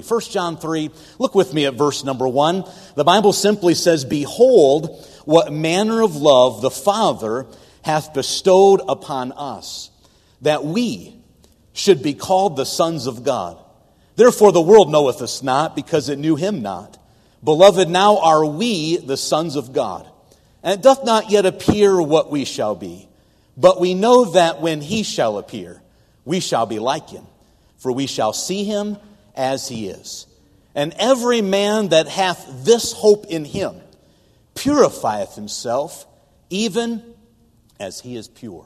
1 John 3, look with me at verse number 1. The Bible simply says, "Behold, what manner of love the Father hath bestowed upon us, that we should be called the sons of God. Therefore the world knoweth us not, because it knew him not. Beloved, now are we the sons of God. And it doth not yet appear what we shall be. But we know that when he shall appear, we shall be like him. For we shall see him as he is. And every man that hath this hope in him purifieth himself, even as he is pure."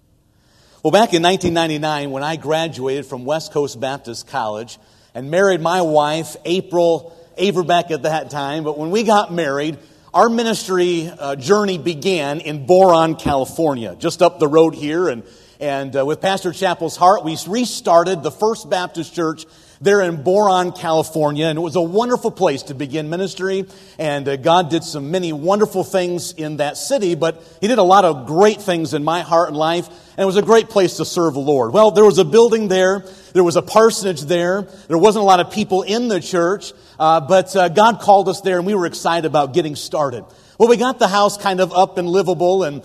Well, back in 1999, when I graduated from West Coast Baptist College and married my wife, April Averbeck at that time, but when we got married, our ministry journey began in Boron, California, just up the road here. And with Pastor Chappell's heart, we restarted the First Baptist Church there in Boron, California. And it was a wonderful place to begin ministry. And God did many wonderful things in that city. But he did a lot of great things in my heart and life. And it was a great place to serve the Lord. Well, there was a building there. There was a parsonage there. There wasn't a lot of people in the church. But God called us there, and we were excited about getting started. Well, we got the house kind of up and livable, and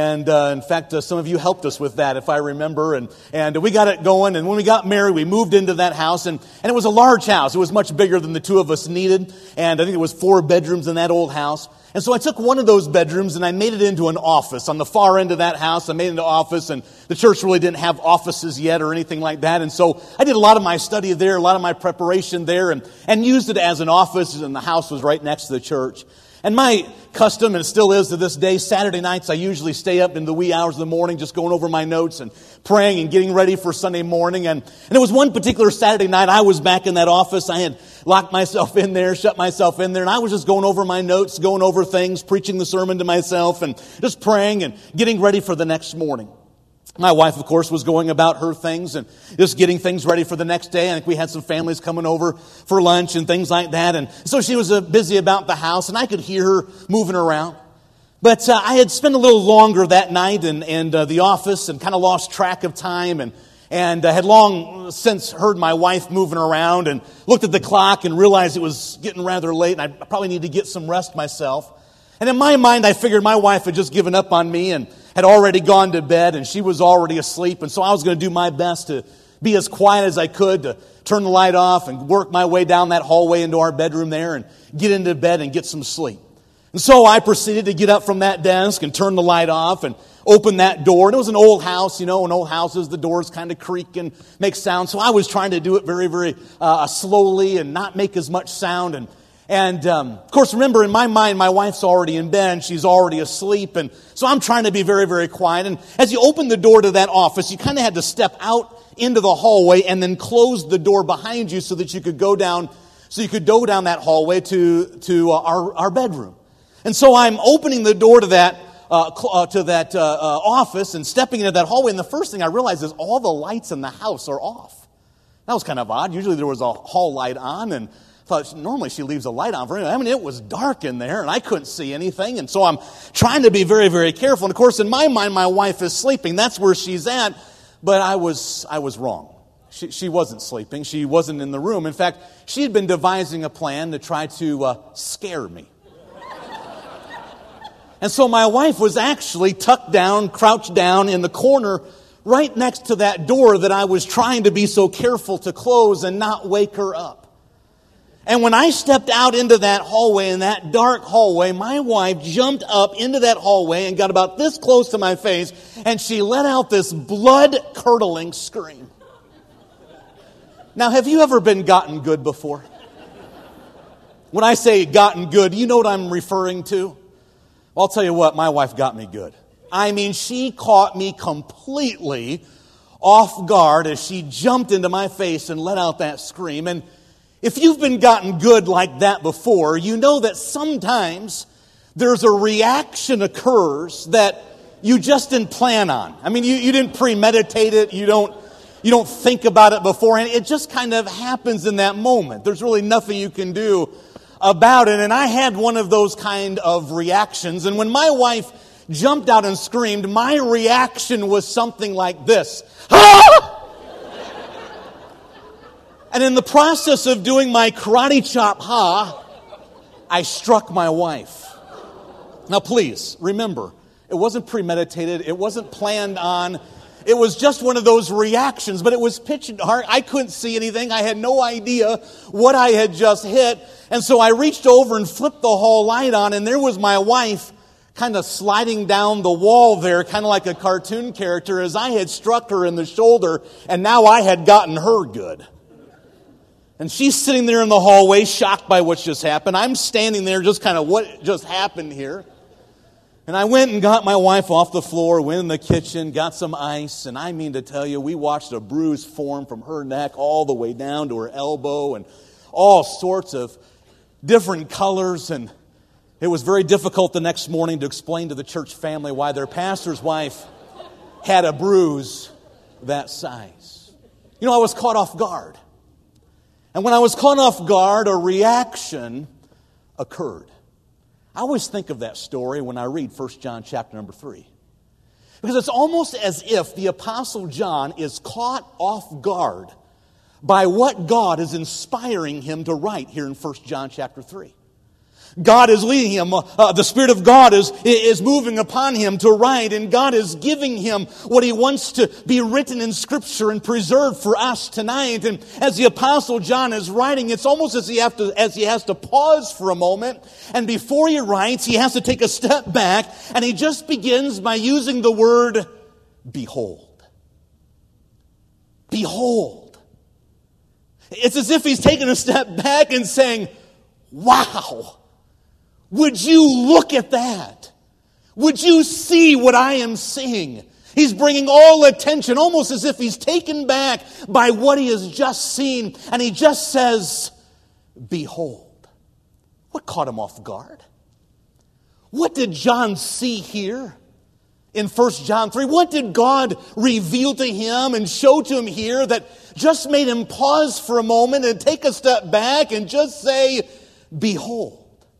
in fact, some of you helped us with that, if I remember, and we got it going, and when we got married, we moved into that house, and it was a large house. It was much bigger than the two of us needed, and I think it was 4 bedrooms in that old house. And so I took one of those bedrooms and I made it into an office. On the far end of that house, I made it into an office, and the church really didn't have offices yet or anything like that. And so I did a lot of my study there, a lot of my preparation there, and used it as an office, and the house was right next to the church. And my custom, and it still is to this day, Saturday nights I usually stay up in the wee hours of the morning just going over my notes and praying and getting ready for Sunday morning. And it was one particular Saturday night I was back in that office. I had locked myself in there, shut myself in there, and I was just going over my notes, going over things, preaching the sermon to myself, and just praying and getting ready for the next morning. My wife, of course, was going about her things and just getting things ready for the next day. I think we had some families coming over for lunch and things like that. And so she was busy about the house, and I could hear her moving around. But I had spent a little longer that night in the office and kind of lost track of time, and had long since heard my wife moving around and looked at the clock and realized it was getting rather late, and I probably need to get some rest myself. And in my mind, I figured my wife had just given up on me and had already gone to bed, and she was already asleep. And so I was going to do my best to be as quiet as I could, to turn the light off and work my way down that hallway into our bedroom there and get into bed and get some sleep. And so I proceeded to get up from that desk and turn the light off and open that door. And it was an old house, in old houses, the doors kind of creak and make sound. So I was trying to do it very, very slowly and not make as much sound. And of course, remember, in my mind, my wife's already in bed. She's already asleep. And so I'm trying to be very, very quiet. And as you open the door to that office, you kind of had to step out into the hallway and then close the door behind you so that you could go down that hallway to our bedroom. And so I'm opening the door to that office and stepping into that hallway. And the first thing I realized is all the lights in the house are off. That was kind of odd. Usually there was a hall light on, and thought normally she leaves a light on for me. I mean, it was dark in there, and I couldn't see anything. And so I'm trying to be very, very careful. And of course, in my mind, my wife is sleeping. That's where she's at. But I was wrong. She wasn't sleeping. She wasn't in the room. In fact, she had been devising a plan to try to scare me. And so my wife was actually tucked down, crouched down in the corner right next to that door that I was trying to be so careful to close and not wake her up. And when I stepped out into that hallway, in that dark hallway, my wife jumped up into that hallway and got about this close to my face, and she let out this blood-curdling scream. Now, have you ever been gotten good before? When I say gotten good, you know what I'm referring to? Well, I'll tell you what, my wife got me good. I mean, she caught me completely off guard as she jumped into my face and let out that scream. And if you've been gotten good like that before, you know that sometimes there's a reaction occurs that you just didn't plan on. I mean, you didn't premeditate it. You don't think about it beforehand. It just kind of happens in that moment. There's really nothing you can do about it. And I had one of those kind of reactions. And when my wife jumped out and screamed, my reaction was something like this. Ah! And in the process of doing my karate chop I struck my wife. Now please, remember, it wasn't premeditated, it wasn't planned on, it was just one of those reactions, but it was pitch dark. I couldn't see anything, I had no idea what I had just hit, and so I reached over and flipped the hall light on, and there was my wife kind of sliding down the wall there, kind of like a cartoon character, as I had struck her in the shoulder, and now I had gotten her good. And she's sitting there in the hallway, shocked by what's just happened. I'm standing there just kind of, what just happened here? And I went and got my wife off the floor, went in the kitchen, got some ice, and I mean to tell you, we watched a bruise form from her neck all the way down to her elbow, and all sorts of different colors, and it was very difficult the next morning to explain to the church family why their pastor's wife had a bruise that size. You know, I was caught off guard. And when I was caught off guard, a reaction occurred. I always think of that story when I read 1 John chapter number 3. Because it's almost as if the Apostle John is caught off guard by what God is inspiring him to write here in 1 John chapter 3. God is leading him. The Spirit of God is moving upon him to write, and God is giving him what he wants to be written in Scripture and preserved for us tonight. And as the Apostle John is writing, it's almost as he has to pause for a moment, and before he writes, he has to take a step back, and he just begins by using the word, behold. Behold. It's as if he's taking a step back and saying, wow. Would you look at that? Would you see what I am seeing? He's bringing all attention, almost as if he's taken back by what he has just seen. And he just says, behold. What caught him off guard? What did John see here in 1 John 3? What did God reveal to him and show to him here that just made him pause for a moment and take a step back and just say, behold?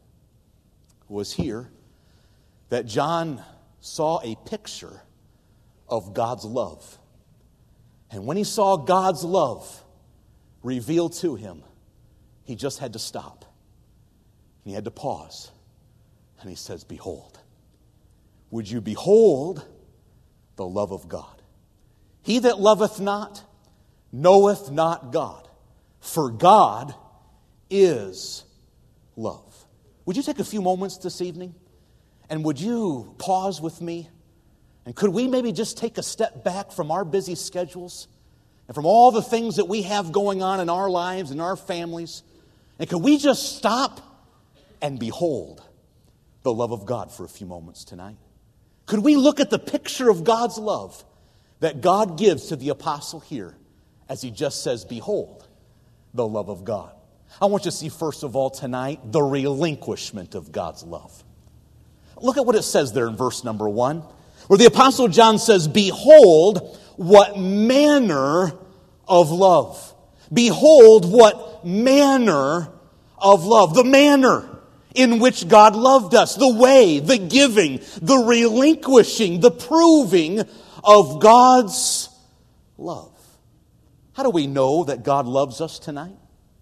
Was here that John saw a picture of God's love. And when he saw God's love revealed to him, he just had to stop. He had to pause. And he says, behold. Would you behold the love of God? He that loveth not, knoweth not God. For God is love. Would you take a few moments this evening? And would you pause with me? And could we maybe just take a step back from our busy schedules and from all the things that we have going on in our lives and our families? And could we just stop and behold the love of God for a few moments tonight? Could we look at the picture of God's love that God gives to the apostle here as he just says, behold the love of God? I want you to see, first of all, tonight, the relinquishment of God's love. Look at what it says there in verse number 1, where the Apostle John says, behold, what manner of love. Behold, what manner of love. The manner in which God loved us. The way, the giving, the relinquishing, the proving of God's love. How do we know that God loves us tonight?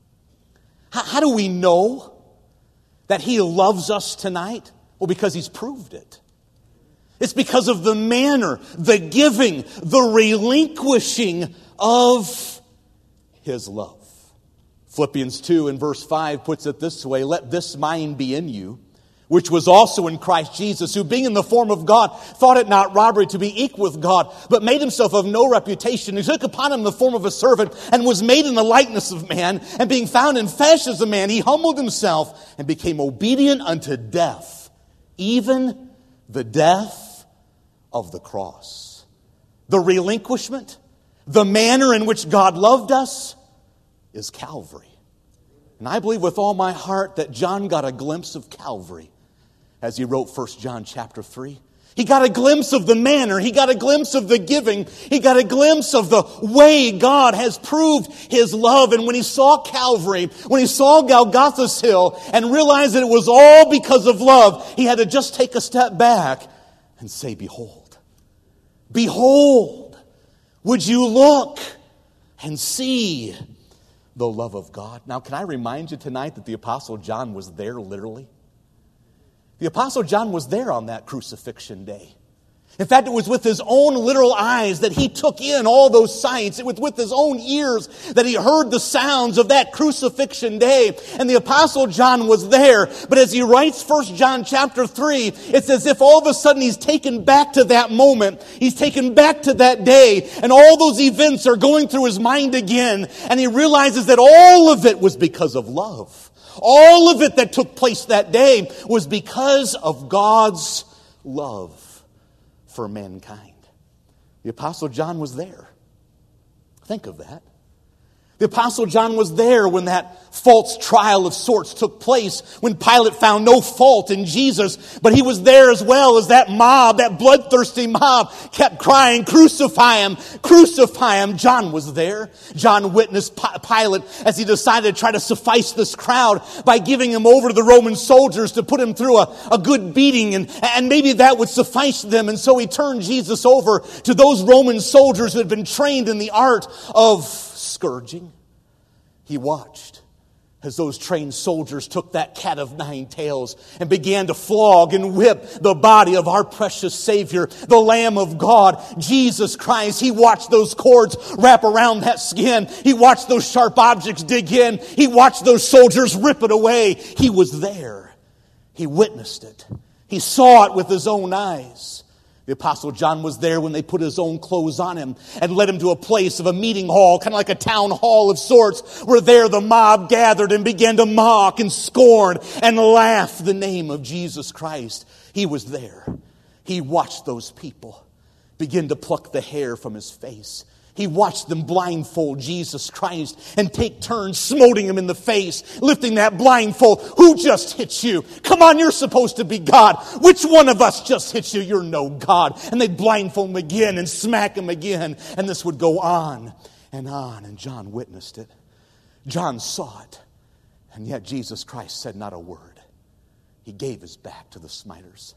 How do we know that He loves us tonight? Well, because He's proved it. It's because of the manner, the giving, the relinquishing of His love. Philippians 2 and verse 5 puts it this way, let this mind be in you, which was also in Christ Jesus, who being in the form of God, thought it not robbery to be equal with God, but made himself of no reputation. He took upon him the form of a servant, and was made in the likeness of man. And being found in fashion as a man, he humbled himself, and became obedient unto death, even the death of the cross. The relinquishment, the manner in which God loved us, is Calvary. And I believe with all my heart that John got a glimpse of Calvary as he wrote 1 John chapter 3. He got a glimpse of the manner. He got a glimpse of the giving. He got a glimpse of the way God has proved His love. And when he saw Calvary, when he saw Golgotha's hill and realized that it was all because of love, he had to just take a step back and say, behold, behold, would you look and see the love of God. Now, can I remind you tonight that the Apostle John was there literally? The Apostle John was there on that crucifixion day. In fact, it was with his own literal eyes that he took in all those sights. It was with his own ears that he heard the sounds of that crucifixion day. And the Apostle John was there. But as he writes 1 John chapter 3, it's as if all of a sudden he's taken back to that moment. He's taken back to that day. And all those events are going through his mind again. And he realizes that all of it was because of love. All of it that took place that day was because of God's love for mankind. The Apostle John was there. Think of that. The Apostle John was there when that false trial of sorts took place, when Pilate found no fault in Jesus, but he was there as well as that mob, that bloodthirsty mob, kept crying, "Crucify him, crucify him." John was there. John witnessed Pilate as he decided to try to suffice this crowd by giving him over to the Roman soldiers to put him through a good beating, and maybe that would suffice them. And so he turned Jesus over to those Roman soldiers who had been trained in the art of scourging. He watched as those trained soldiers took that cat of nine tails and began to flog and whip the body of our precious Savior, the Lamb of God, Jesus Christ. He watched those cords wrap around that skin. He watched those sharp objects dig in. He watched those soldiers rip it away. He was there. He witnessed it. He saw it with his own eyes. The Apostle John was there when they put his own clothes on him and led him to a place of a meeting hall, kind of like a town hall of sorts, where there the mob gathered and began to mock and scorn and laugh the name of Jesus Christ. He was there. He watched those people begin to pluck the hair from his face. He watched them blindfold Jesus Christ and take turns smoting him in the face, lifting that blindfold. "Who just hit you? Come on, you're supposed to be God. Which one of us just hit you? You're no God." And they'd blindfold him again and smack him again. And this would go on. And John witnessed it. John saw it. And yet Jesus Christ said not a word. He gave his back to the smiters.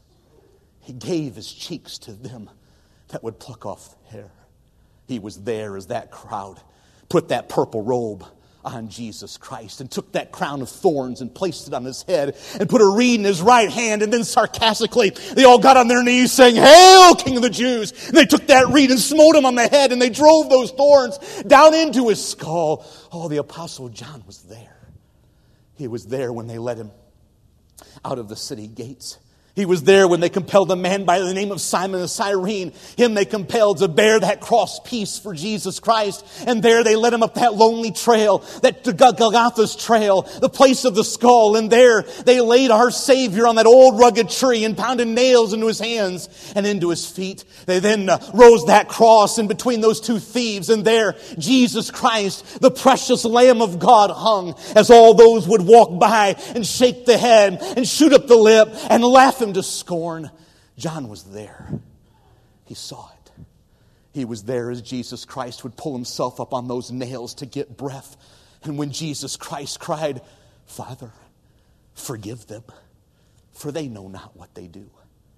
He gave his cheeks to them that would pluck off hair. He was there as that crowd put that purple robe on Jesus Christ and took that crown of thorns and placed it on his head and put a reed in his right hand. And then sarcastically, they all got on their knees saying, "Hail, King of the Jews." And they took that reed and smote him on the head and they drove those thorns down into his skull. Oh, the Apostle John was there. He was there when they led him out of the city gates. He was there when they compelled a man by the name of Simon of Cyrene. Him they compelled to bear that cross piece for Jesus Christ. And there they led him up that lonely trail, that Golgotha's trail, the place of the skull. And there they laid our Savior on that old rugged tree and pounded nails into his hands and into his feet. They then rose that cross in between those two thieves. And there Jesus Christ, the precious Lamb of God, hung as all those would walk by and shake the head and shoot up the lip and laugh him to scorn. John was there. He saw it. He was there as Jesus Christ would pull himself up on those nails to get breath. And when Jesus Christ cried, "Father, forgive them, for they know not what they do,"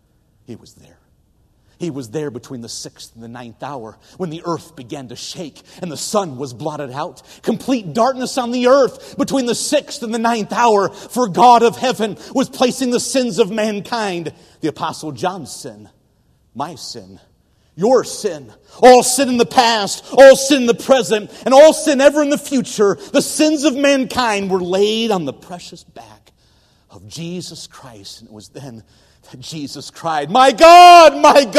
he was there. He was there between the 6th and the 9th hour when the earth began to shake and the sun was blotted out. Complete darkness on the earth between the 6th and the 9th hour, for God of heaven was placing the sins of mankind. The Apostle John's sin, my sin, your sin, all sin in the past, all sin in the present, and all sin ever in the future, the sins of mankind were laid on the precious back of Jesus Christ. And it was then that Jesus cried, my God,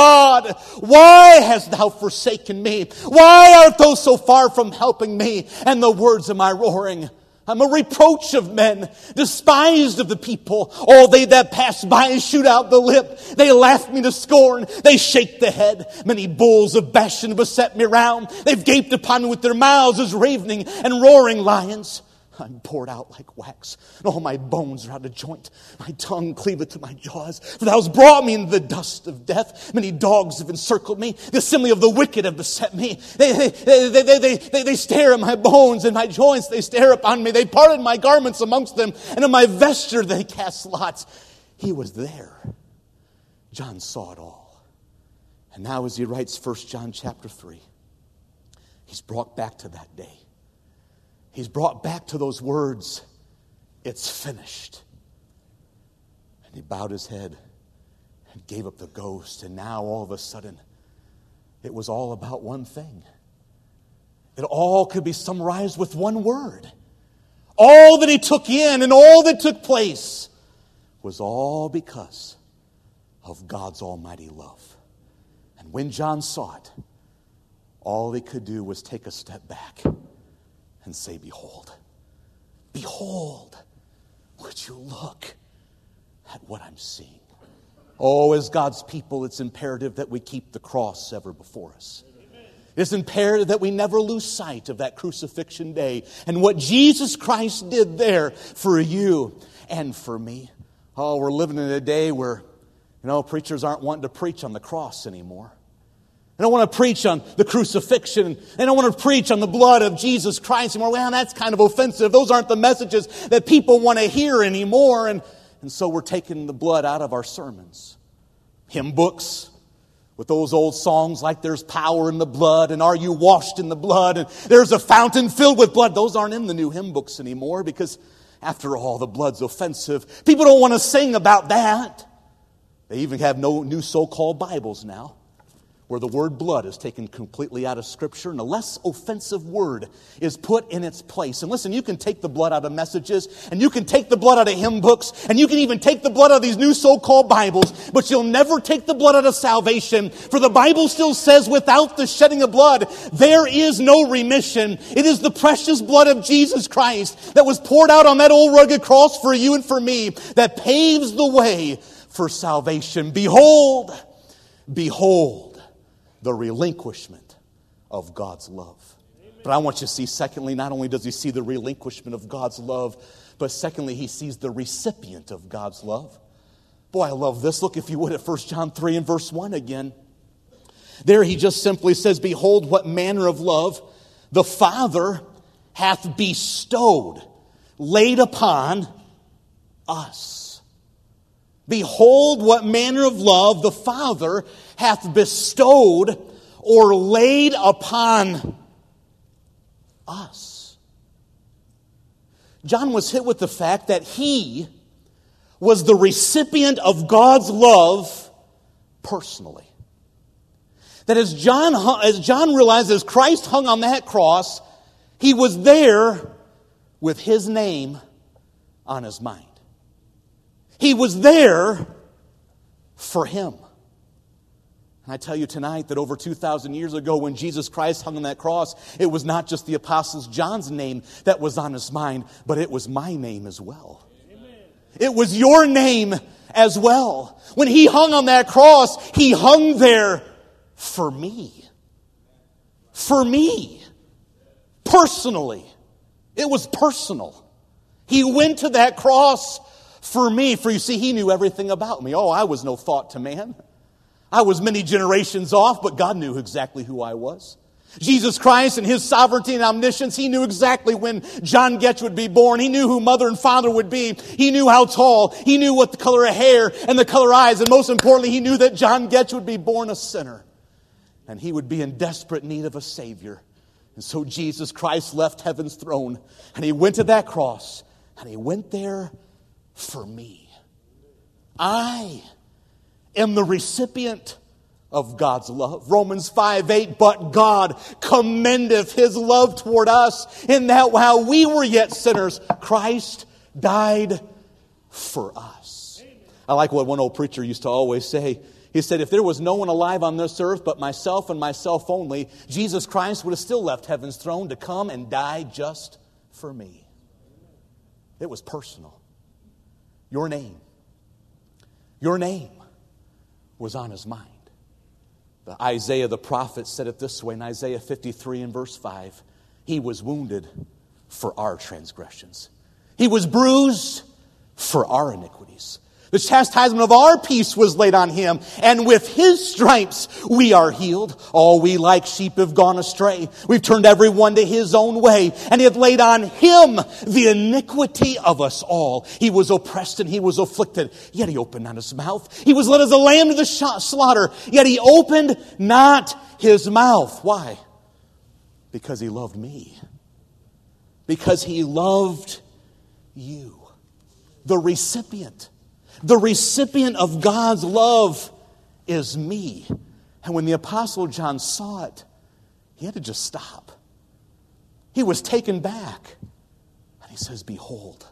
why hast thou forsaken me? Why art thou so far from helping me?" And the words of my roaring, "I'm a reproach of men, despised of the people. All they that pass by shoot out the lip. They laugh me to scorn. They shake the head. Many bulls of Bashan beset me round. They've gaped upon me with their mouths as ravening and roaring lions. I'm poured out like wax, and all my bones are out of joint. My tongue cleaveth to my jaws, for thou hast brought me into the dust of death. Many dogs have encircled me. The assembly of the wicked have beset me. They stare at my bones and my joints. They stare upon me. They parted my garments amongst them, and in my vesture they cast lots." He was there. John saw it all. And now as he writes 1 John chapter 3, he's brought back to that day. He's brought back to those words, it's finished. And he bowed his head and gave up the ghost. And now all of a sudden, it was all about one thing. It all could be summarized with one word. All that he took in and all that took place was all because of God's almighty love. And when John saw it, all he could do was take a step back and say, behold, behold, would you look at what I'm seeing? Oh, as God's people, it's imperative that we keep the cross ever before us. It's imperative that we never lose sight of that crucifixion day and what Jesus Christ did there for you and for me. Oh, we're living in a day where, preachers aren't wanting to preach on the cross anymore. They don't want to preach on the crucifixion. They don't want to preach on the blood of Jesus Christ anymore. Well, that's kind of offensive. Those aren't the messages that people want to hear anymore. And so we're taking the blood out of our sermons. Hymn books with those old songs like There's Power in the Blood and Are You Washed in the Blood and There's a Fountain Filled with Blood. Those aren't in the new hymn books anymore because, after all, the blood's offensive. People don't want to sing about that. They even have no new so-called Bibles now, where the word blood is taken completely out of Scripture and a less offensive word is put in its place. And listen, you can take the blood out of messages, and you can take the blood out of hymn books, and you can even take the blood out of these new so-called Bibles, but you'll never take the blood out of salvation. For the Bible still says, without the shedding of blood, there is no remission. It is the precious blood of Jesus Christ that was poured out on that old rugged cross for you and for me that paves the way for salvation. Behold, behold, the relinquishment of God's love. But I want you to see, secondly, not only does he see the relinquishment of God's love, but secondly, he sees the recipient of God's love. Boy, I love this. Look, if you would, at 1 John 3 and verse 1 again. There he just simply says, behold, what manner of love the Father hath bestowed, laid upon us. Behold, what manner of love the Father hath bestowed or laid upon us. John was hit with the fact that he was the recipient of God's love personally. That as John realized, as Christ hung on that cross, he was there with his name on his mind. He was there for him. And I tell you tonight that over 2,000 years ago when Jesus Christ hung on that cross, it was not just the Apostle John's name that was on his mind, but it was my name as well. Amen. It was your name as well. When he hung on that cross, he hung there for me. For me. Personally. It was personal. He went to that cross for me. For you see, he knew everything about me. Oh, I was no thought to man. I was many generations off, but God knew exactly who I was. Jesus Christ and his sovereignty and omniscience, he knew exactly when John Getch would be born. He knew who mother and father would be. He knew how tall. He knew what the color of hair and the color of eyes. And most importantly, he knew that John Getch would be born a sinner. And he would be in desperate need of a Savior. And so Jesus Christ left heaven's throne. And he went to that cross. And he went there for me. I am the recipient of God's love. Romans 5:8, but God commendeth his love toward us in that while we were yet sinners, Christ died for us. I like what one old preacher used to always say. He said, if there was no one alive on this earth but myself and myself only, Jesus Christ would have still left heaven's throne to come and die just for me. It was personal. Your name was on his mind. But Isaiah the prophet said it this way in Isaiah 53 and verse 5. He was wounded for our transgressions. He was bruised for our iniquities. The chastisement of our peace was laid on him, and with his stripes we are healed. All we like sheep have gone astray. We've turned everyone to his own way, and he hath laid on him the iniquity of us all. He was oppressed and he was afflicted, yet he opened not his mouth. He was led as a lamb to the slaughter, yet he opened not his mouth. Why? Because he loved me. Because he loved you. The recipient. The recipient of God's love is me. And when the Apostle John saw it, he had to just stop. He was taken back. And he says, behold,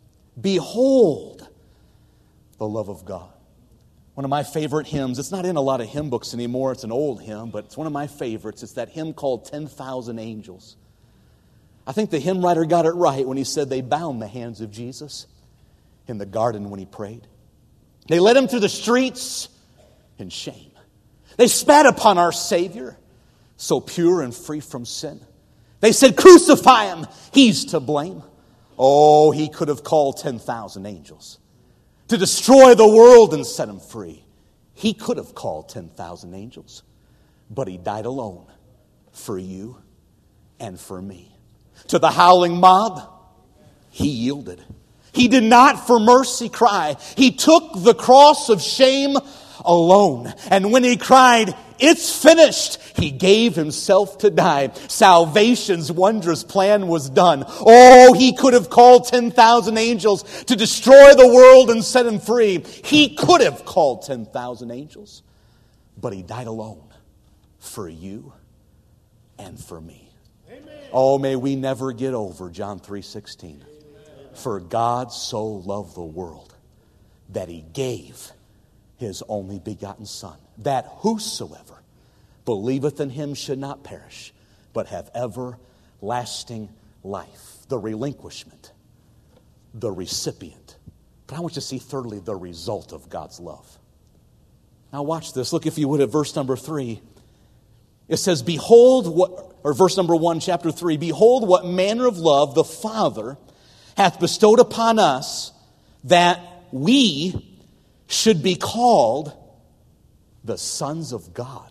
behold the love of God. One of my favorite hymns, it's not in a lot of hymn books anymore, it's an old hymn, but it's one of my favorites. It's that hymn called 10,000 Angels. I think the hymn writer got it right when he said they bound the hands of Jesus in the garden when he prayed. They led him through the streets in shame. They spat upon our Savior, so pure and free from sin. They said, crucify him, he's to blame. Oh, he could have called 10,000 angels to destroy the world and set him free. He could have called 10,000 angels, but he died alone for you and for me. To the howling mob, he yielded. He did not for mercy cry. He took the cross of shame alone. And when he cried, it's finished, he gave himself to die. Salvation's wondrous plan was done. Oh, he could have called 10,000 angels to destroy the world and set him free. He could have called 10,000 angels, but he died alone for you and for me. Amen. Oh, may we never get over John 3:16. For God so loved the world that he gave his only begotten Son, that whosoever believeth in him should not perish, but have everlasting life. The relinquishment, the recipient. But I want you to see thirdly the result of God's love. Now watch this. Look, if you would, at verse number 3. It says, behold what, or verse number 1, chapter 3, behold what manner of love the Father hath bestowed upon us, that we should be called the sons of God.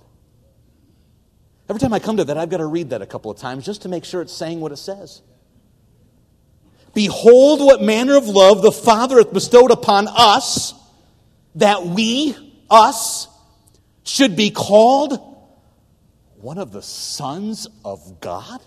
Every time I come to that, I've got to read that a couple of times just to make sure it's saying what it says. Behold what manner of love the Father hath bestowed upon us, that we, us, should be called one of the sons of God?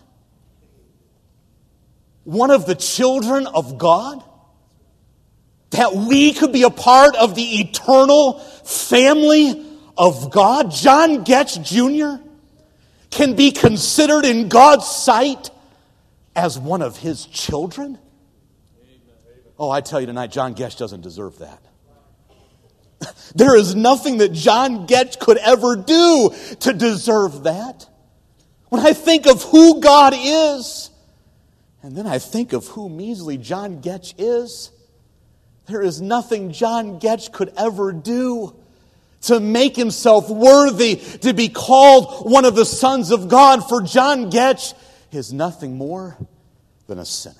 One of the children of God? That we could be a part of the eternal family of God? John Getch Jr. can be considered in God's sight as one of his children? Oh, I tell you tonight, John Getch doesn't deserve that. There is nothing that John Getch could ever do to deserve that. When I think of who God is, and then I think of who measly John Getch is, there is nothing John Getch could ever do to make himself worthy to be called one of the sons of God. For John Getch is nothing more than a sinner.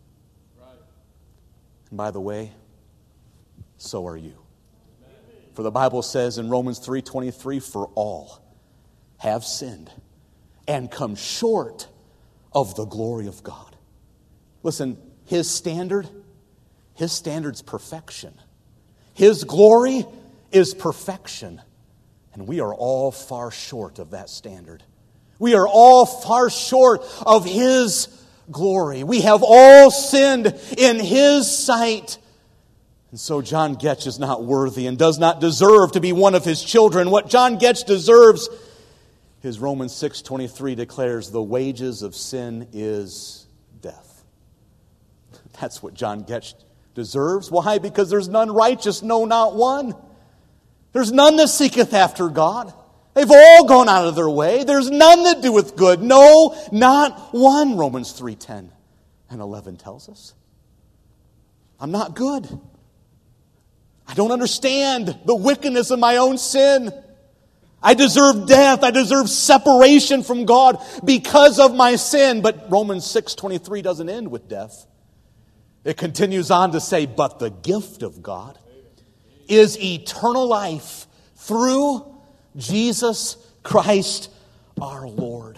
And by the way, so are you. For the Bible says in Romans 3:23, for all have sinned and come short of the glory of God. Listen, his standard's perfection. His glory is perfection. And we are all far short of that standard. We are all far short of his glory. We have all sinned in his sight. And so John Getch is not worthy and does not deserve to be one of his children. What John Getch deserves is Romans 6:23 declares, the wages of sin is death. That's what John Getch deserves. Why? Because there's none righteous, no, not one. There's none that seeketh after God. They've all gone out of their way. There's none that doeth good, no, not one, Romans 3:10 and 11 tells us. I'm not good. I don't understand the wickedness of my own sin. I deserve death. I deserve separation from God because of my sin. But Romans 6:23 doesn't end with death. It continues on to say, but the gift of God is eternal life through Jesus Christ our Lord.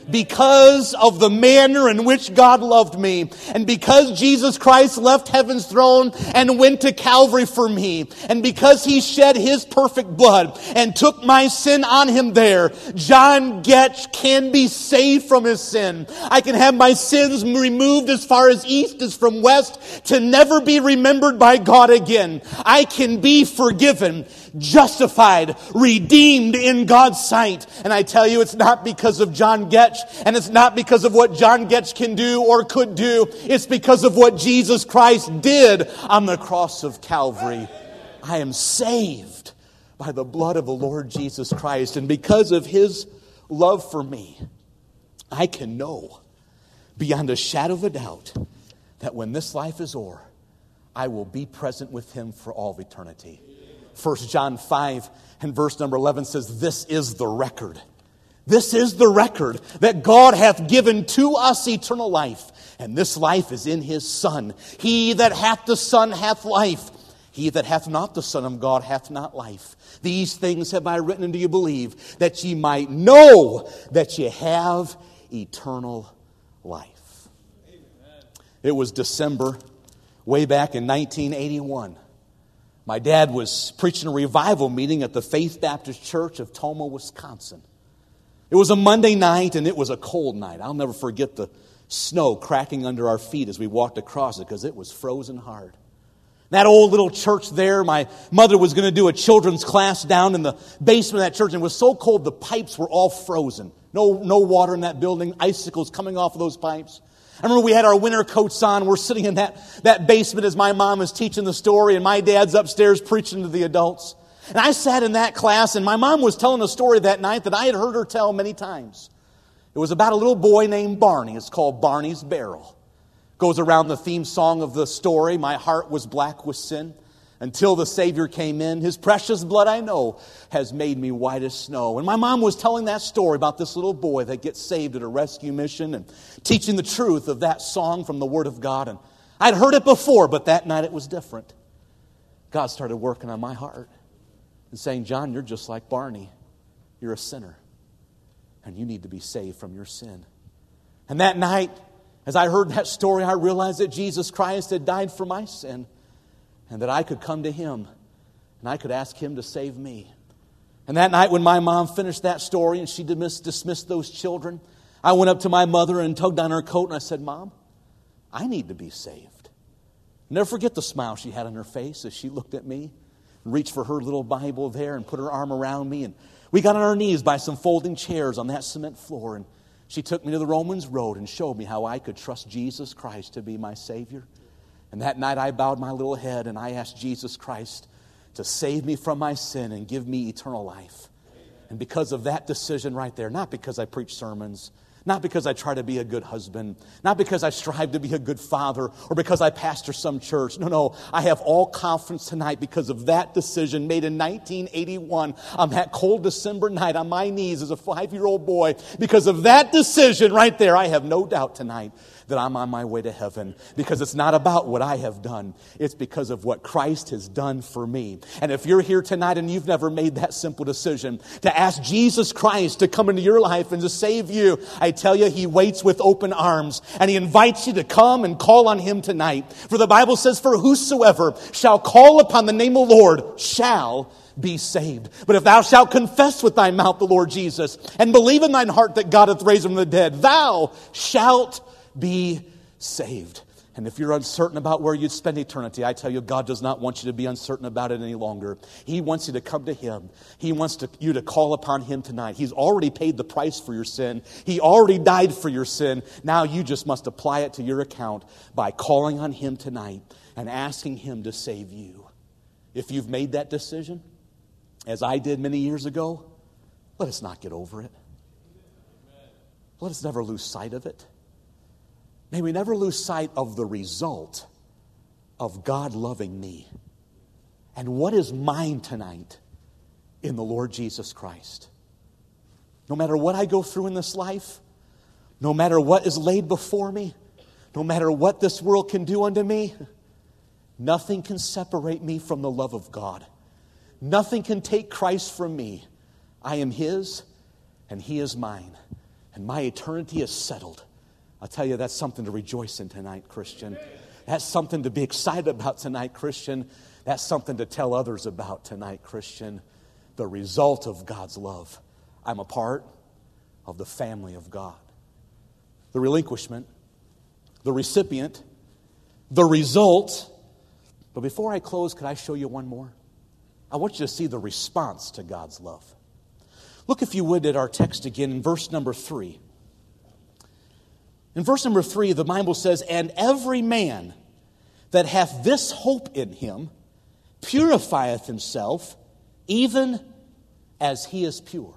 because of the manner in which God loved me, and because Jesus Christ left heaven's throne and went to Calvary for me, and because He shed His perfect blood and took my sin on Him there, John Getch can be saved from his sin. I can have my sins removed as far as east is from west, to never be remembered by God again. I can be forgiven, justified, redeemed in God's sight. And I tell you, it's not because of John Getch, and it's not because of what John Getch can do or could do. It's because of what Jesus Christ did on the cross of Calvary. I am saved by the blood of the Lord Jesus Christ. And because of His love for me, I can know beyond a shadow of a doubt that when this life is o'er, I will be present with Him for all of eternity. 1 John 5 and verse number 11 says, this is the record. This is the record that God hath given to us eternal life, and this life is in His Son. He that hath the Son hath life. He that hath not the Son of God hath not life. These things have I written unto you, believe, that ye might know that ye have eternal life. Amen. It was December, way back in 1981. My dad was preaching a revival meeting at the Faith Baptist Church of Tomah, Wisconsin. It was a Monday night, and it was a cold night. I'll never forget the snow cracking under our feet as we walked across it, because it was frozen hard. That old little church there, my mother was going to do a children's class down in the basement of that church, and it was so cold the pipes were all frozen. No water in that building, icicles coming off of those pipes. I remember we had our winter coats on. We're sitting in that basement as my mom was teaching the story, and my dad's upstairs preaching to the adults. And I sat in that class, and my mom was telling a story that night that I had heard her tell many times. It was about a little boy named Barney. It's called Barney's Barrel. Goes around the theme song of the story. My heart was black with sin until the Savior came in. His precious blood, I know, has made me white as snow. And my mom was telling that story about this little boy that gets saved at a rescue mission and teaching the truth of that song from the Word of God. And I'd heard it before, but that night it was different. God started working on my heart and saying, John, you're just like Barney. You're a sinner, and you need to be saved from your sin. And that night, as I heard that story, I realized that Jesus Christ had died for my sin, and that I could come to Him, and I could ask Him to save me. And that night when my mom finished that story and she dismissed those children, I went up to my mother and tugged on her coat and I said, Mom, I need to be saved. I'll never forget the smile she had on her face as she looked at me and reached for her little Bible there and put her arm around me. And we got on our knees by some folding chairs on that cement floor, and she took me to the Romans Road and showed me how I could trust Jesus Christ to be my Savior. And that night I bowed my little head and I asked Jesus Christ to save me from my sin and give me eternal life. And because of that decision right there, not because I preach sermons, not because I try to be a good husband, not because I strive to be a good father, or because I pastor some church. No, I have all confidence tonight because of that decision made in 1981 on that cold December night on my knees as a 5-year-old boy. Because of that decision right there, I have no doubt tonight that I'm on my way to heaven, because it's not about what I have done. It's because of what Christ has done for me. And if you're here tonight and you've never made that simple decision to ask Jesus Christ to come into your life and to save you, I tell you, He waits with open arms, and He invites you to come and call on Him tonight. For the Bible says, for whosoever shall call upon the name of the Lord shall be saved. But if thou shalt confess with thy mouth the Lord Jesus, and believe in thine heart that God hath raised him from the dead, thou shalt be saved. And if you're uncertain about where you'd spend eternity, I tell you, God does not want you to be uncertain about it any longer. He wants you to come to Him. He wants you to call upon Him tonight. He's already paid the price for your sin. He already died for your sin. Now you just must apply it to your account by calling on Him tonight and asking Him to save you. If you've made that decision, as I did many years ago, let us not get over it. Let us never lose sight of it. May we never lose sight of the result of God loving me and what is mine tonight in the Lord Jesus Christ. No matter what I go through in this life, no matter what is laid before me, no matter what this world can do unto me, nothing can separate me from the love of God. Nothing can take Christ from me. I am His and He is mine. and my eternity is settled. I'll tell you, that's something to rejoice in tonight, Christian. That's something to be excited about tonight, Christian. That's something to tell others about tonight, Christian. The result of God's love. I'm a part of the family of God. The relinquishment, the recipient, the result. But before I close, could I show you one more? I want you to see the response to God's love. Look, if you would, at our text again in verse number 3. In verse number 3, the Bible says, "And every man that hath this hope in him purifieth himself, even as he is pure."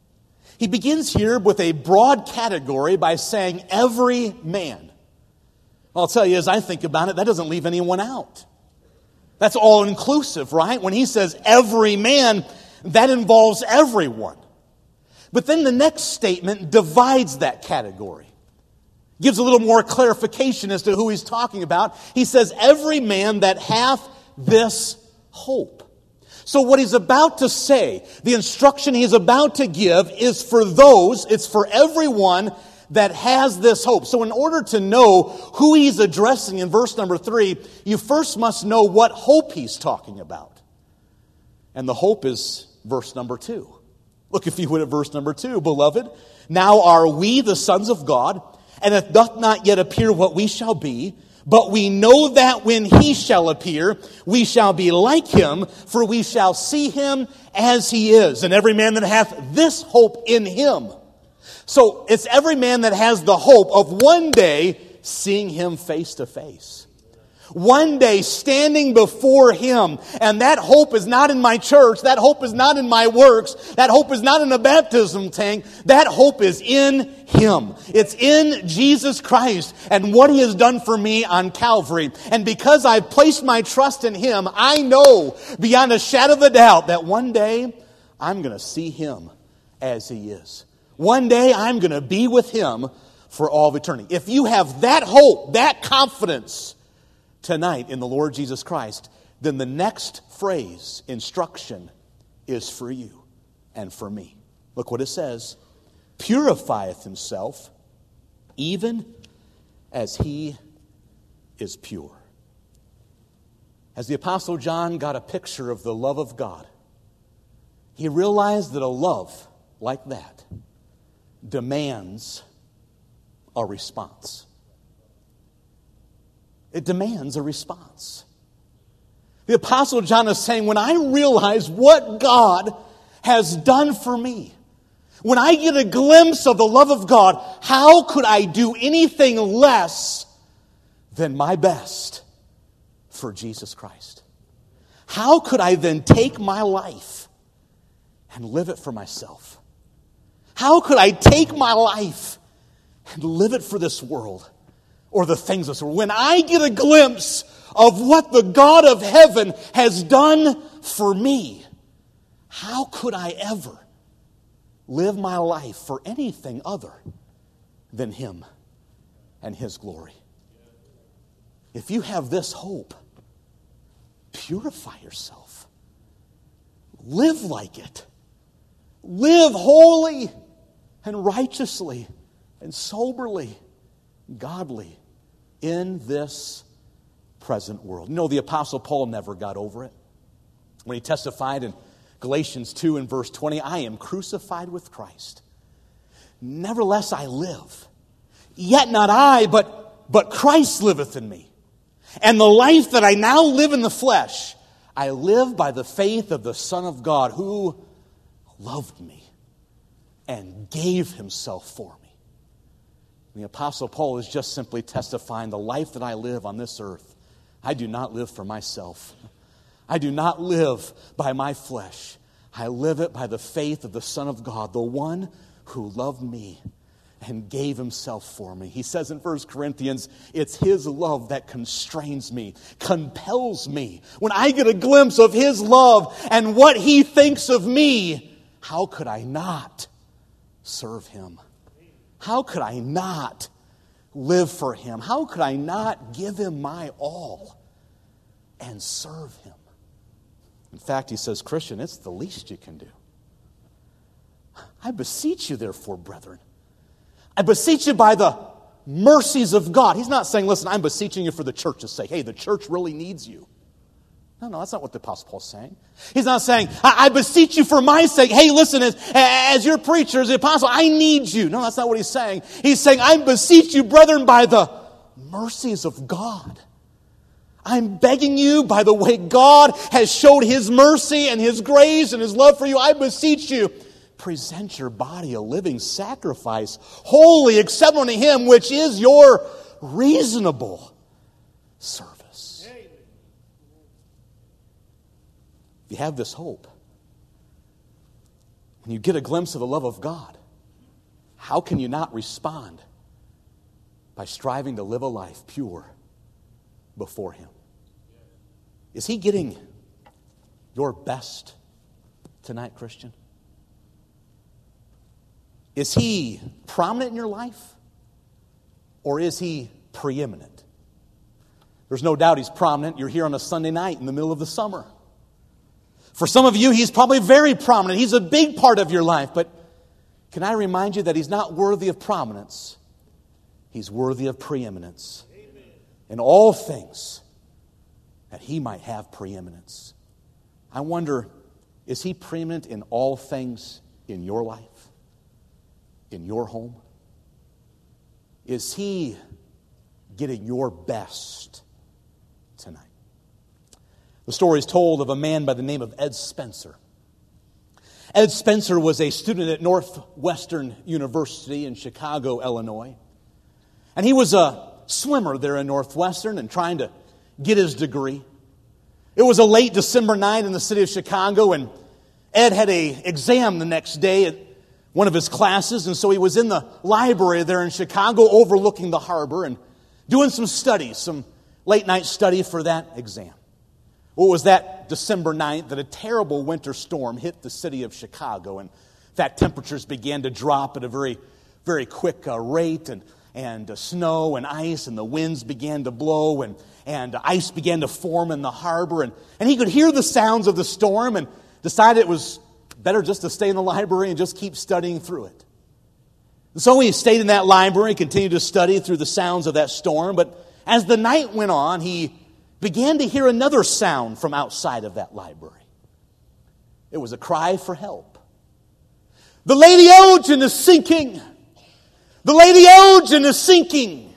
He begins here with a broad category by saying, every man. Well, I'll tell you, as I think about it, that doesn't leave anyone out. That's all inclusive, right? When he says every man, that involves everyone. But then the next statement divides that category. Gives a little more clarification as to who he's talking about. He says, every man that hath this hope. So what he's about to say, the instruction he's about to give is for those, it's for everyone that has this hope. So in order to know who he's addressing in verse number 3, you first must know what hope he's talking about. And the hope is verse number 2. Look, if you would, at verse number 2. "Beloved, now are we the sons of God, and it doth not yet appear what we shall be. But we know that when he shall appear, we shall be like him, for we shall see him as he is. And every man that hath this hope in him." So it's every man that has the hope of one day seeing him face to face. One day standing before him. And that hope is not in my church. That hope is not in my works. That hope is not in a baptism tank. That hope is in him. It's in Jesus Christ and what he has done for me on Calvary. And because I've placed my trust in him, I know beyond a shadow of a doubt that one day I'm going to see him as he is. One day I'm going to be with him for all of eternity. If you have that hope, that confidence tonight in the Lord Jesus Christ, then the next phrase, instruction, is for you and for me. Look what it says. "Purifieth himself, even as he is pure." As the Apostle John got a picture of the love of God, he realized that a love like that demands a response. It demands a response. The Apostle John is saying, when I realize what God has done for me, when I get a glimpse of the love of God, how could I do anything less than my best for Jesus Christ? How could I then take my life and live it for myself? How could I take my life and live it for this world? Or the things of this world. When I get a glimpse of what the God of heaven has done for me, how could I ever live my life for anything other than him and his glory? If you have this hope, purify yourself. Live like it. Live holy and righteously and soberly, godly in this present world. You know, the Apostle Paul never got over it. When he testified in Galatians 2 and verse 20, "I am crucified with Christ. Nevertheless I live. Yet not I, but Christ liveth in me. And the life that I now live in the flesh, I live by the faith of the Son of God, who loved me and gave himself for me." The Apostle Paul is just simply testifying, the life that I live on this earth, I do not live for myself. I do not live by my flesh. I live it by the faith of the Son of God, the one who loved me and gave himself for me. He says in 1 Corinthians, it's his love that constrains me, compels me. When I get a glimpse of his love and what he thinks of me, how could I not serve him? How could I not live for him? How could I not give him my all and serve him? In fact, he says, Christian, it's the least you can do. I beseech you, therefore, brethren, I beseech you by the mercies of God. He's not saying, listen, I'm beseeching you for the church's sake. Hey, the church really needs you. No, that's not what the Apostle Paul's saying. He's not saying, I beseech you for my sake. Hey, listen, as your preacher, as the apostle, I need you. No, that's not what he's saying. He's saying, I beseech you, brethren, by the mercies of God. I'm begging you by the way God has showed His mercy and His grace and His love for you. I beseech you, present your body a living sacrifice, holy, acceptable unto Him, which is your reasonable service. If you have this hope, when you get a glimpse of the love of God, how can you not respond by striving to live a life pure before Him? Is He getting your best tonight, Christian? Is He prominent in your life? Or is He preeminent? There's no doubt He's prominent. You're here on a Sunday night in the middle of the summer. For some of you, He's probably very prominent. He's a big part of your life. But can I remind you that He's not worthy of prominence? He's worthy of preeminence. Amen. In all things, that He might have preeminence. I wonder, is He preeminent in all things in your life? In your home? Is He getting your best tonight? The story is told of a man by the name of Ed Spencer. Ed Spencer was a student at Northwestern University in Chicago, Illinois. And he was a swimmer there in Northwestern and trying to get his degree. It was a late December night in the city of Chicago, and Ed had an exam the next day at one of his classes, and so he was in the library there in Chicago overlooking the harbor and doing some studies, some late night study for that exam. Well, it was that December night that a terrible winter storm hit the city of Chicago, and in fact, temperatures began to drop at a very, very quick rate, and snow and ice, and the winds began to blow, and ice began to form in the harbor, and he could hear the sounds of the storm and decided it was better just to stay in the library and just keep studying through it. And so he stayed in that library and continued to study through the sounds of that storm, but as the night went on, he began to hear another sound from outside of that library. It was a cry for help. The Lady Elgin is sinking! The Lady Elgin is sinking!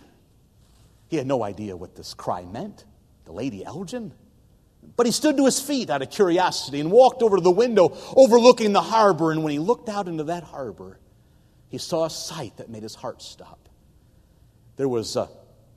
He had no idea what this cry meant. The Lady Elgin? But he stood to his feet out of curiosity and walked over to the window overlooking the harbor. And when he looked out into that harbor, he saw a sight that made his heart stop. There was an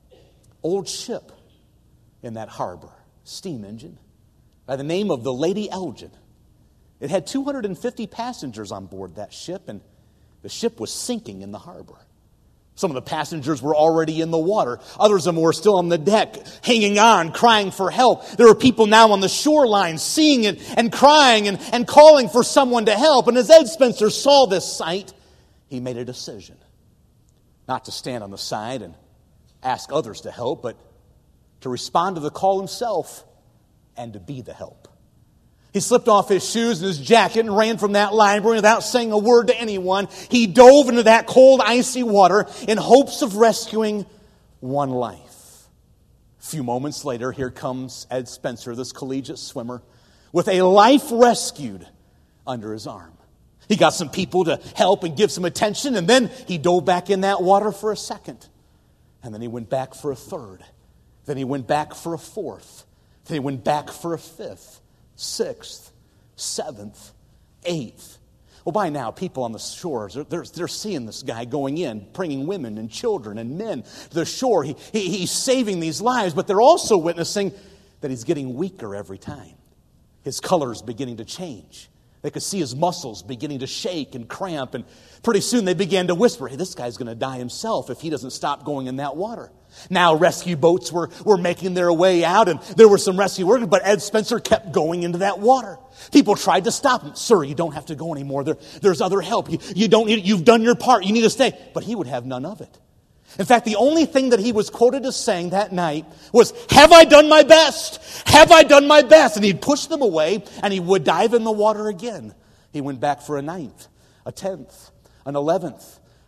old ship in that harbor, steam engine, by the name of the Lady Elgin. It had 250 passengers on board that ship, and the ship was sinking in the harbor. Some of the passengers were already in the water. Others of them were still on the deck, hanging on, crying for help. There were people now on the shoreline seeing it and crying and calling for someone to help. And as Ed Spencer saw this sight, he made a decision. Not to stand on the side and ask others to help, but to respond to the call himself and to be the help. He slipped off his shoes and his jacket and ran from that library without saying a word to anyone. He dove into that cold, icy water in hopes of rescuing one life. A few moments later, here comes Ed Spencer, this collegiate swimmer, with a life rescued under his arm. He got some people to help and give some attention, and then he dove back in that water for a second. And then he went back for a third. Then he went back for a fourth. Then he went back for a fifth, sixth, seventh, eighth. Well, by now, people on the shores, they're seeing this guy going in, bringing women and children and men to the shore. He's saving these lives, but they're also witnessing that he's getting weaker every time. His color's beginning to change. They could see his muscles beginning to shake and cramp, and pretty soon they began to whisper, hey, this guy's going to die himself if he doesn't stop going in that water. Now rescue boats were making their way out, and there were some rescue workers, but Ed Spencer kept going into that water. People tried to stop him. Sir, you don't have to go anymore. There's other help. You don't need it. You've done your part. You need to stay. But he would have none of it. In fact, the only thing that he was quoted as saying that night was, have I done my best? Have I done my best? And he'd push them away, and he would dive in the water again. He went back for a ninth, a 10th, an 11th,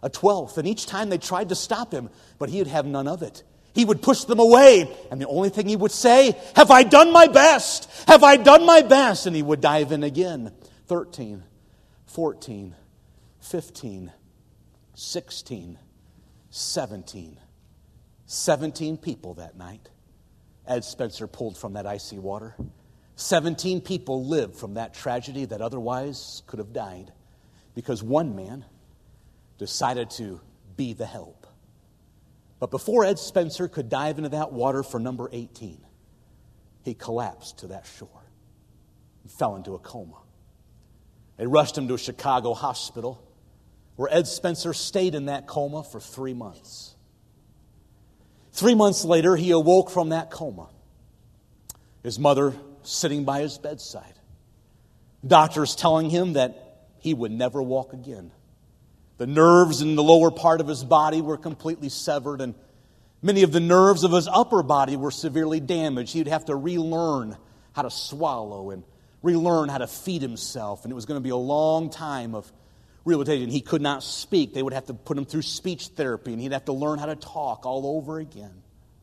a 12th. And each time they tried to stop him, but he would have none of it. He would push them away, and the only thing he would say, have I done my best? Have I done my best? And he would dive in again. 13, 14, 15, 16, 17. 17 people that night Ed Spencer pulled from that icy water. 17 people lived from that tragedy that otherwise could have died because one man decided to be the help. But before Ed Spencer could dive into that water for number 18, he collapsed to that shore and fell into a coma. They rushed him to a Chicago hospital where Ed Spencer stayed in that coma for 3 months. 3 months later, he awoke from that coma. His mother sitting by his bedside. Doctors telling him that he would never walk again. The nerves in the lower part of his body were completely severed, and many of the nerves of his upper body were severely damaged. He'd have to relearn how to swallow and relearn how to feed himself, and it was going to be a long time of rehabilitation. He could not speak. They would have to put him through speech therapy, and he'd have to learn how to talk all over again.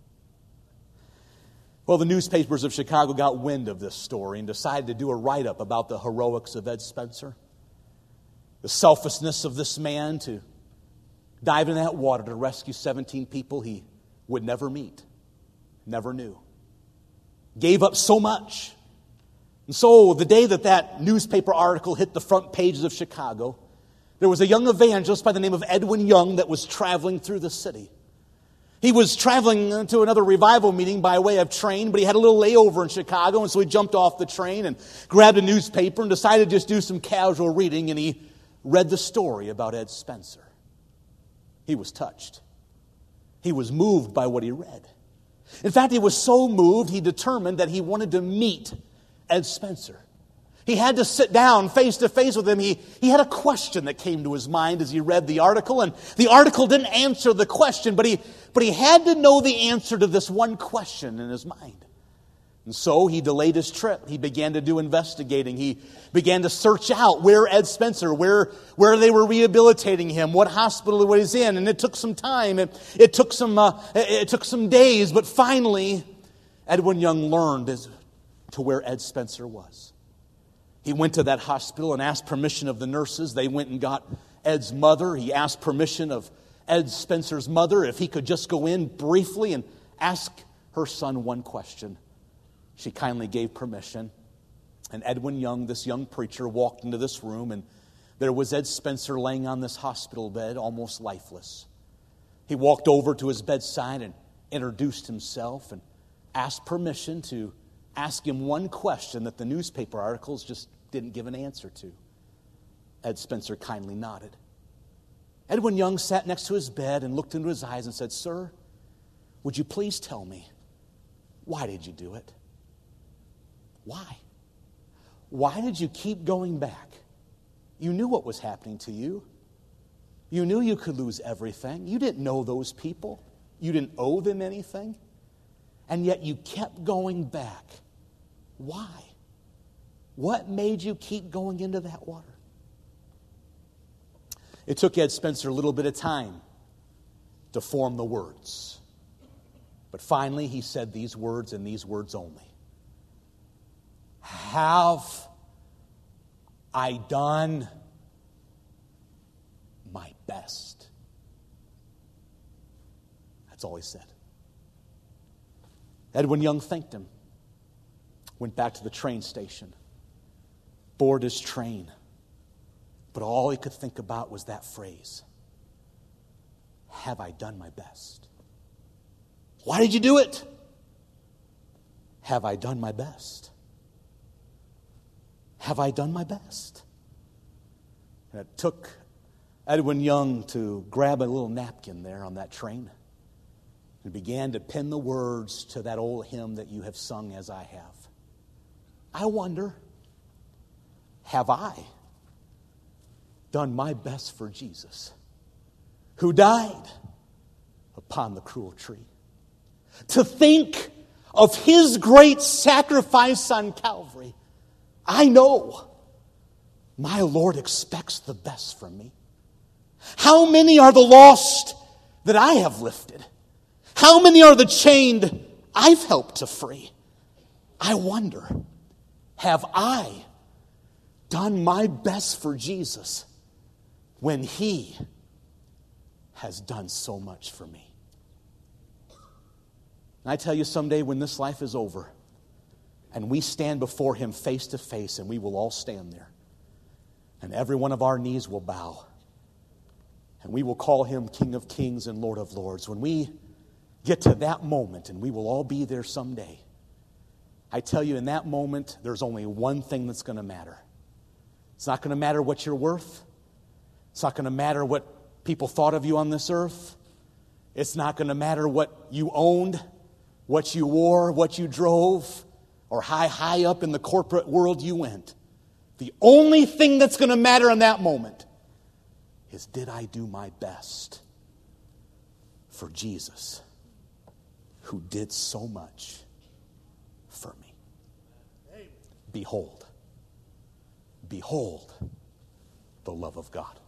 Well, the newspapers of Chicago got wind of this story and decided to do a write-up about the heroics of Ed Spencer. The selflessness of this man to dive in that water to rescue 17 people he would never meet, never knew. Gave up so much. And so the day that newspaper article hit the front pages of Chicago, there was a young evangelist by the name of Edwin Young that was traveling through the city. He was traveling to another revival meeting by way of train, but he had a little layover in Chicago, and so he jumped off the train and grabbed a newspaper and decided to just do some casual reading, and he read the story about Ed Spencer. He was touched. He was moved by what he read. In fact, he was so moved, he determined that he wanted to meet Ed Spencer. He had to sit down face to face with him. He had a question that came to his mind as he read the article, and the article didn't answer the question, but he had to know the answer to this one question in his mind. And so he delayed his trip. He began to do investigating. He began to search out where Ed Spencer, where they were rehabilitating him, what hospital he was in. And it took some time. It took some days. But finally, Edwin Young learned as to where Ed Spencer was. He went to that hospital and asked permission of the nurses. They went and got Ed's mother. He asked permission of Ed Spencer's mother if he could just go in briefly and ask her son one question. She kindly gave permission. And Edwin Young, this young preacher, walked into this room, and there was Ed Spencer laying on this hospital bed, almost lifeless. He walked over to his bedside and introduced himself and asked permission to ask him one question that the newspaper articles just didn't give an answer to. Ed Spencer kindly nodded. Edwin Young sat next to his bed and looked into his eyes and said, "Sir, would you please tell me, why did you do it? Why? Why did you keep going back? You knew what was happening to you. You knew you could lose everything. You didn't know those people. You didn't owe them anything. And yet you kept going back. Why? What made you keep going into that water?" It took Ed Spencer a little bit of time to form the words. But finally he said these words and these words only. Have I done my best? That's all he said. Edwin Young thanked him, went back to the train station, boarded his train, but all he could think about was that phrase, have I done my best? Why did you do it? Have I done my best? Have I done my best? And it took Edwin Young to grab a little napkin there on that train and began to pen the words to that old hymn that you have sung as I have. I wonder, have I done my best for Jesus, who died upon the cruel tree? To think of his great sacrifice on Calvary, I know my Lord expects the best from me. How many are the lost that I have lifted? How many are the chained I've helped to free? I wonder, have I done my best for Jesus when He has done so much for me? And I tell you, someday when this life is over and we stand before Him face to face, and we will all stand there, and every one of our knees will bow, and we will call Him King of Kings and Lord of Lords. When we get to that moment, and we will all be there someday, I tell you, in that moment, there's only one thing that's going to matter. It's not going to matter what you're worth. It's not going to matter what people thought of you on this earth. It's not going to matter what you owned, what you wore, what you drove, or how high up in the corporate world you went. The only thing that's going to matter in that moment is, did I do my best for Jesus, who did so much for me? Behold. Behold the love of God.